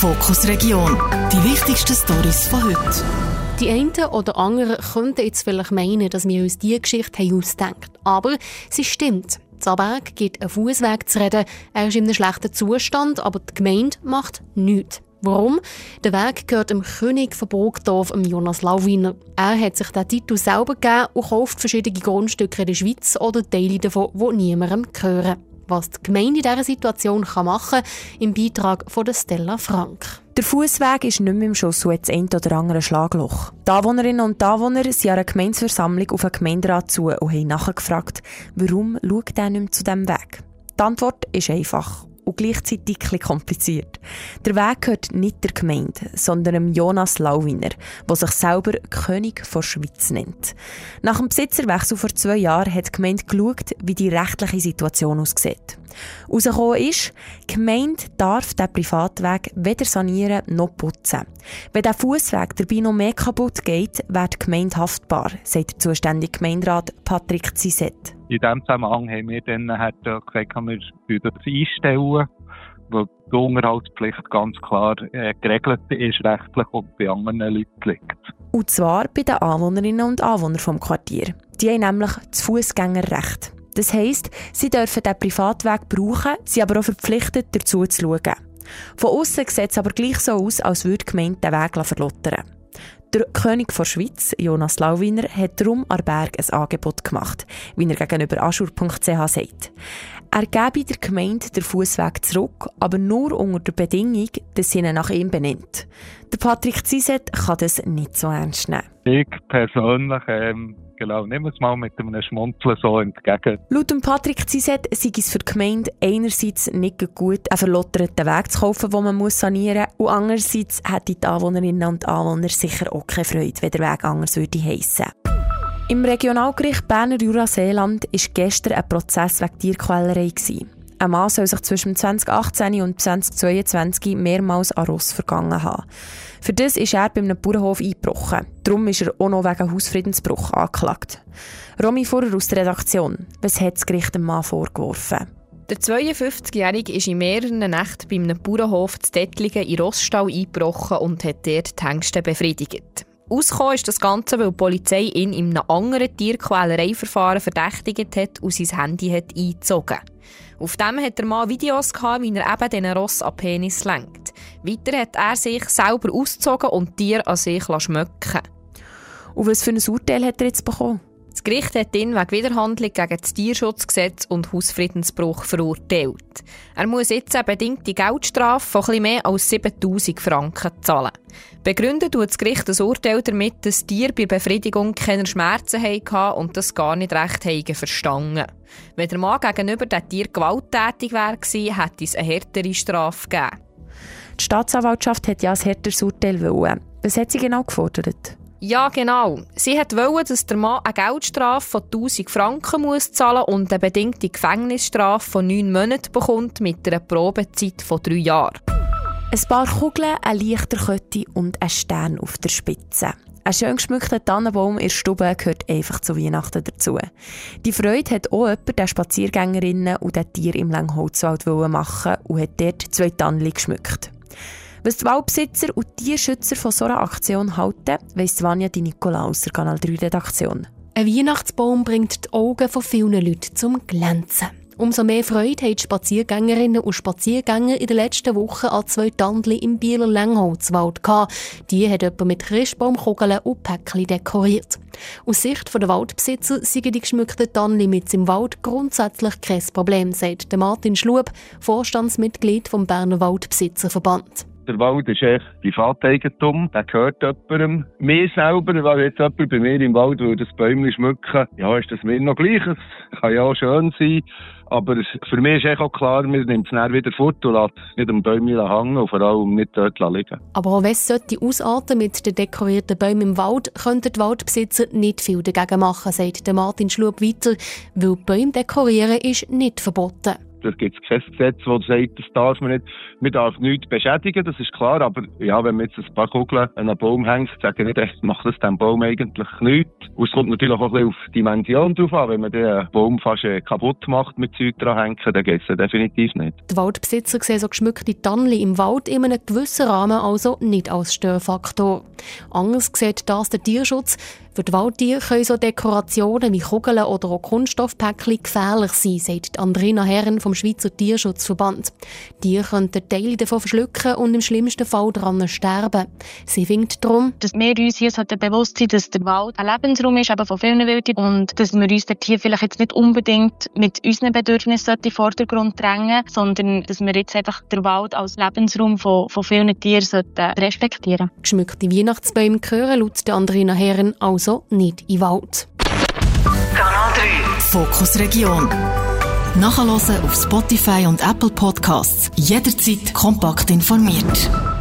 Fokus Region. Die wichtigsten Storys von heute. Die einen oder anderen könnten jetzt vielleicht meinen, dass wir uns diese Geschichte ausdenken. Aber sie stimmt. In Aberg gibt ein Fussweg zu reden. Er ist in einem schlechten Zustand, aber die Gemeinde macht nichts. Warum? Der Weg gehört dem König von Burgdorf, Jonas Lauwiner. Er hat sich den Titel selber gegeben und kauft verschiedene Grundstücke in der Schweiz oder Teile davon, die niemandem gehören. Was die Gemeinde in dieser Situation machen kann, im Beitrag von Stella Frank. Der Fussweg ist nicht mehr im Schuss und hat das ein oder andere Schlagloch. Die Anwohnerinnen und Anwohner sind an einer Gemeindeversammlung auf einen Gemeinderat zu und haben nachgefragt, warum schaut er nicht mehr zu diesem Weg. Die Antwort ist einfach und gleichzeitig etwas kompliziert. Der Weg gehört nicht der Gemeinde, sondern dem Jonas Lauwiner, der sich selber König der Schweiz nennt. Nach dem Besitzerwechsel vor 2 Jahren hat die Gemeinde geschaut, wie die rechtliche Situation aussieht. Herausgekommen ist, die Gemeinde darf den Privatweg weder sanieren noch putzen. Wenn der Fussweg dabei noch mehr kaputt geht, wäre die Gemeinde haftbar, sagt der zuständige Gemeinderat Patrick Zisset. In diesem Zusammenhang haben wir dann gesagt, wir das einstellen, weil die Unterhaltspflicht ganz klar geregelt ist rechtlich und bei anderen Leuten liegt. Und zwar bei den Anwohnerinnen und Anwohnern des Quartiers. Die haben nämlich das Fussgängerrecht. Das heisst, sie dürfen den Privatweg brauchen, sind aber auch verpflichtet, dazu zu schauen. Von aussen sieht es aber gleich so aus, als würde die Gemeinde den Weg verlottern. Der König der Schweiz, Jonas Lauwiner, hat darum an Berg ein Angebot gemacht, wie er gegenüber aschur.ch sagt. Er gebe der Gemeinde den Fussweg zurück, aber nur unter der Bedingung, dass sie ihn nach ihm benennt. Der Patrick Zisset kann das nicht so ernst nehmen. Ich persönlich nehmen es mal mit einem Schmunzeln so entgegen. Laut dem Patrick Zisset sei es für die Gemeinde einerseits nicht gut, einen verlotterten Weg zu kaufen, den man sanieren muss, und andererseits hätten die Anwohnerinnen und Anwohner sicher auch keine Freude, wenn der Weg anders würde heissen. Im Regionalgericht Berner Jura-Seeland war gestern ein Prozess wegen Tierquälerei. Ein Mann soll sich zwischen 2018 und 2022 mehrmals an Ross vergangen haben. Für das ist er bei einem Bauernhof eingebrochen. Darum ist er auch noch wegen Hausfriedensbruch angeklagt. Romy Furrer aus der Redaktion. Was hat das Gericht dem Mann vorgeworfen? Der 52-Jährige ist in mehreren Nächten bei einem Bauernhof zu Dettlingen in Rossstall eingebrochen und hat dort die Hengste befriedigt. Ausgekommen ist das Ganze, weil die Polizei ihn in einem anderen Tierquälereiverfahren verdächtigt hat und sein Handy hat eingezogen. Auf dem hat der Mann Videos gehabt, wie er eben diesen Ross an Penis lenkt. Weiter hat er sich selber ausgezogen und Tiere an sich schmecken. Und was für ein Urteil hat er jetzt bekommen? Das Gericht hat ihn wegen Widerhandlung gegen das Tierschutzgesetz und Hausfriedensbruch verurteilt. Er muss jetzt eine bedingte Geldstrafe von etwas mehr als 7'000 Franken zahlen. Begründet tut das Gericht das Urteil damit, dass Tiere bei Befriedigung keine Schmerzen hatten und das gar nicht recht haben verstanden. Wenn der Mann gegenüber dem Tier gewalttätig wäre, hätte es eine härtere Strafe gegeben. Die Staatsanwaltschaft hat ja ein härteres Urteil wollen. Was hat sie genau gefordert? Ja, genau. Sie wollte, dass der Mann eine Geldstrafe von 1'000 Franken zahlen muss und eine bedingte Gefängnisstrafe von 9 Monaten bekommt mit einer Probezeit von 3 Jahren. Ein paar Kugeln, eine Lichterkette und ein Stern auf der Spitze. Ein schön geschmückter Tannenbaum in der Stube gehört einfach zu Weihnachten dazu. Die Freude hat auch jemand den Spaziergängerinnen und den Tieren im Langholzwald machen und hat dort 2 Tannen geschmückt. Was die Waldbesitzer und Tierschützer von so einer Aktion halten, weiss Vanja Di Nicola aus der Kanal 3 Redaktion. Ein Weihnachtsbaum bringt die Augen von vielen Leuten zum Glänzen. Umso mehr Freude haben die Spaziergängerinnen und Spaziergänger in den letzten Wochen an 2 Tandli im Bieler Langholzwald gehabt. Die hat jemand mit Christbaumkugeln und Päckchen dekoriert. Aus Sicht der Waldbesitzer seien die geschmückten Tandli mit im Wald grundsätzlich kein Problem, sagt Martin Schlub, Vorstandsmitglied vom Berner Waldbesitzerverband. Der Wald ist echt Privateigentum, der gehört jemandem. Mir selber, wenn jetzt jemand bei mir im Wald das Bäumchen schmücken, ja, ist das mir noch gleich. Es kann ja auch schön sein. Aber für mich ist echt auch klar, wir nehmen es dann wieder fort und lassen nicht am Bäumchen hängen und vor allem nicht dort liegen. Aber auch wenn es ausarten mit den dekorierten Bäumen im Wald, könnten die Waldbesitzer nicht viel dagegen machen, sagt Martin Schlub weiter, weil Bäume dekorieren ist nicht verboten. Da gibt es kein Gesetz, das sagt, das darf man nicht. Man darf nichts beschädigen, das ist klar, aber ja, wenn man jetzt ein paar Kugeln an einen Baum hängt, sagen nicht, macht das dem Baum eigentlich nichts. Und es kommt natürlich auch ein bisschen auf die Dimension drauf an. Wenn man den Baum fast kaputt macht mit Zeug dran hängen, dann geht es definitiv nicht. Die Waldbesitzer sehen so geschmückte Tannli im Wald in einem gewissen Rahmen also nicht als Störfaktor. Anders sieht das der Tierschutz. Für die Waldtiere können so Dekorationen wie Kugeln oder auch Kunststoffpäckchen gefährlich sein, sagt Andrina Herren vom Schweizer Tierschutzverband. Tiere könnten Teile davon verschlucken und im schlimmsten Fall daran sterben. Sie winkt darum, dass wir uns hier bewusst sind, dass der Wald ein Lebensraum ist, eben von vielen Wildtieren, und dass wir uns hier vielleicht jetzt nicht unbedingt mit unseren Bedürfnissen in den Vordergrund drängen, sondern dass wir jetzt einfach den Wald als Lebensraum von vielen Tieren respektieren sollten. Geschmückte Weihnachtsbäume gehören laut Andrina Herren also nicht in den Wald. Kanal 3 Fokus Region. Nachhören auf Spotify und Apple Podcasts. Jederzeit kompakt informiert.